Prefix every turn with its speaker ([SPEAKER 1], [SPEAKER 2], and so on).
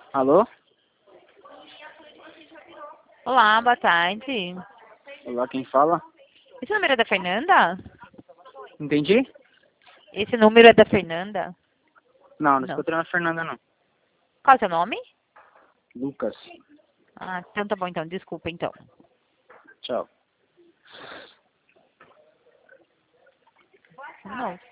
[SPEAKER 1] Alô?
[SPEAKER 2] Olá, boa tarde.
[SPEAKER 1] Olá, quem fala?
[SPEAKER 2] Esse número é da Fernanda?
[SPEAKER 1] Entendi?
[SPEAKER 2] Esse número é da Fernanda?
[SPEAKER 1] Não
[SPEAKER 2] Não.
[SPEAKER 1] estou tendo a Fernanda, não.
[SPEAKER 2] Qual é o seu nome?
[SPEAKER 1] Lucas.
[SPEAKER 2] Ah, então tá bom então. Desculpa então.
[SPEAKER 1] Tchau.
[SPEAKER 2] Não.